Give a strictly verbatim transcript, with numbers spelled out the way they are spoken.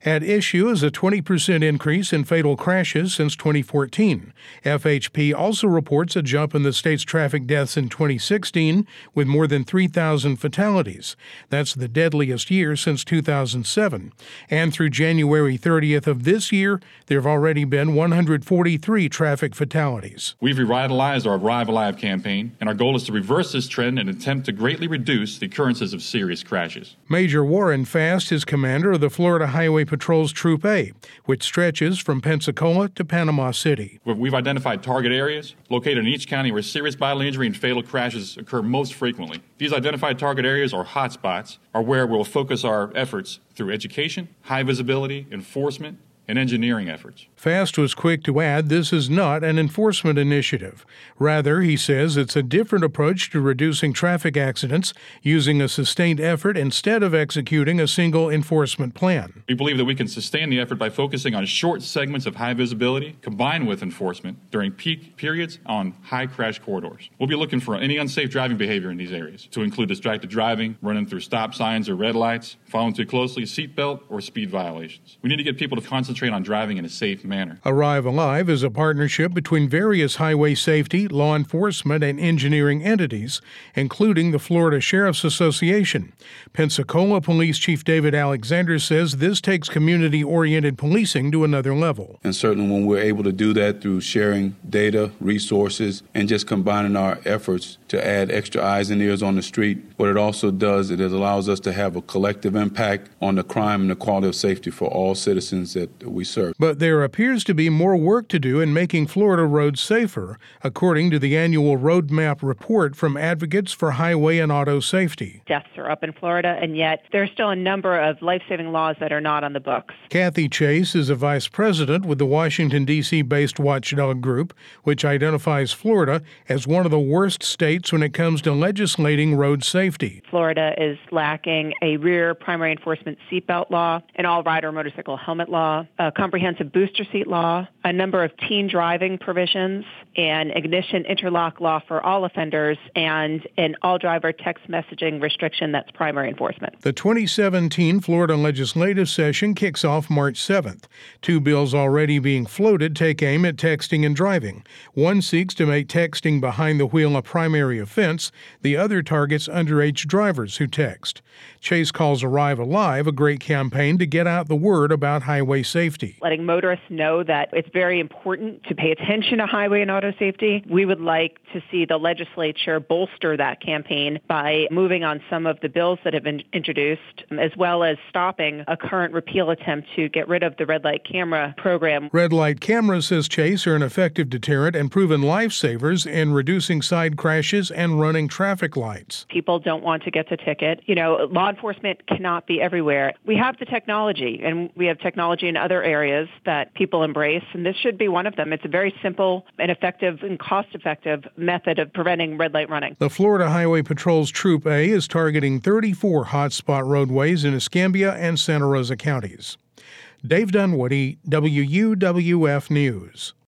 At issue is a twenty percent increase in fatal crashes since twenty fourteen. F H P also reports a jump in the state's traffic deaths in twenty sixteen, with more than three thousand fatalities. That's the deadliest year since two thousand seven. And through January thirtieth of this year, there have already been one hundred forty-three traffic fatalities. We've revitalized our Arrive Alive campaign, and our goal is to reverse this trend and attempt to greatly reduce the occurrences of serious crashes. Major Warren Fast is commander of the Florida Highway Patrol's Troop A, which stretches from Pensacola to Panama City. We've identified target areas located in each county where serious bodily injury and fatal crashes occur most frequently. These identified target areas, or hotspots, are where we'll focus our efforts through education, high visibility, enforcement, and engineering efforts. Fast was quick to add this is not an enforcement initiative. Rather, he says it's a different approach to reducing traffic accidents using a sustained effort instead of executing a single enforcement plan. We believe that we can sustain the effort by focusing on short segments of high visibility combined with enforcement during peak periods on high crash corridors. We'll be looking for any unsafe driving behavior in these areas, to include distracted driving, running through stop signs or red lights, following too closely, seatbelt, or speed violations. We need to get people to concentrate on driving in a safe manner. Arrive Alive is a partnership between various highway safety, law enforcement, and engineering entities, including the Florida Sheriff's Association. Pensacola Police Chief David Alexander says this takes community-oriented policing to another level. And certainly when we're able to do that through sharing data, resources, and just combining our efforts to add extra eyes and ears on the street, what it also does is it allows us to have a collective impact on the crime and the quality of safety for all citizens that we serve. But there appears to be more work to do in making Florida roads safer, according to the annual Roadmap report from Advocates for Highway and Auto Safety. Deaths are up in Florida, and yet there's still a number of life-saving laws that are not on the books. Kathy Chase is a vice president with the Washington, D C-based Watchdog Group, which identifies Florida as one of the worst states when it comes to legislating road safety. Florida is lacking a rear primary enforcement seatbelt law, an all-rider motorcycle helmet law, a comprehensive booster seat law, a number of teen driving provisions, an ignition interlock law for all offenders, and an all-driver text messaging restriction that's primary enforcement. The twenty seventeen Florida legislative session kicks off March seventh. Two bills already being floated take aim at texting and driving. One seeks to make texting behind the wheel a primary offense. The other targets underage drivers who text. Chase calls Arrive Alive a great campaign to get out the word about highway safety. Letting motorists know that it's very important to pay attention to highway and auto safety. We would like to see the legislature bolster that campaign by moving on some of the bills that have been introduced, as well as stopping a current repeal attempt to get rid of the red light camera program. Red light cameras, says Chase, are an effective deterrent and proven lifesavers in reducing side crashes and running traffic lights. People don't want to get the ticket. You know, law enforcement cannot be everywhere. We have the technology, and we have technology in other areas that people embrace, and this should be one of them. It's a very simple and effective and cost-effective method of preventing red light running. The Florida Highway Patrol's Troop A is targeting thirty-four hotspot roadways in Escambia and Santa Rosa counties. Dave Dunwoody, W U W F News.